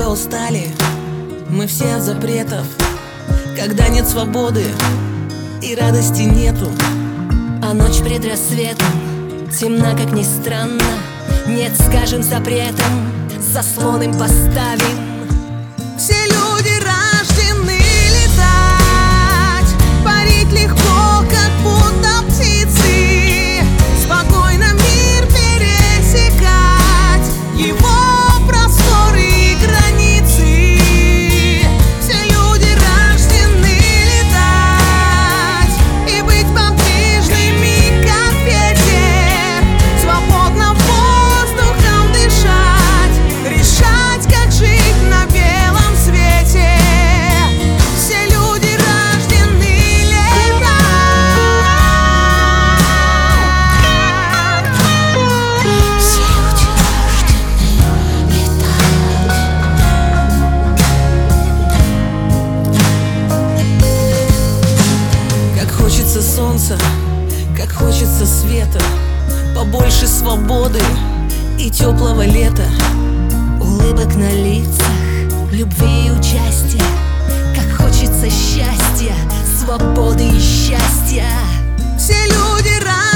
когда устали, мы все от запретов, когда нет свободы и радости нету. А ночь пред рассветом темна, как ни странно. Нет, скажем, запретом заслон им поставим. Все люди рождены летать, парить легко, как будто птицы, спокойно мир пересекать, его просторы и границы. Все люди рождены летать и быть подвижными, как ветер, свободно воздухом дышать, решать, как жить на белом свете. Все люди рождены летать. Все люди рождены летать. Как хочется солнца, как хочется света, побольше свободы и теплого лета. Улыбок на лицах, любви и участия. Как хочется счастья, свободы и счастья. Все люди